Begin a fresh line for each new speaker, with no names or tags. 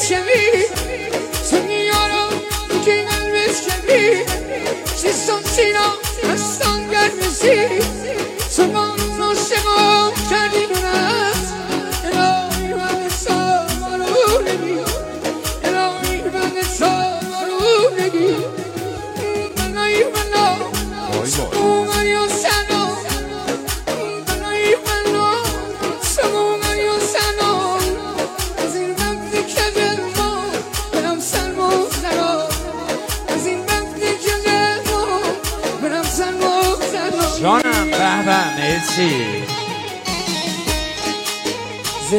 شمی سنگی یارم که قلبش کمی سیستان سینا هستان گرمسی سمان ناشقام کردی دونست الهی من سامارو نگی الهی من سامارو نگی بنایی منو سمومن یا سنا بنایی منو سمومن یا سنا از این وقتی که دلما برم سرما زرا از این وقتی که دلما برم سرما زرا
جانم به به مرسی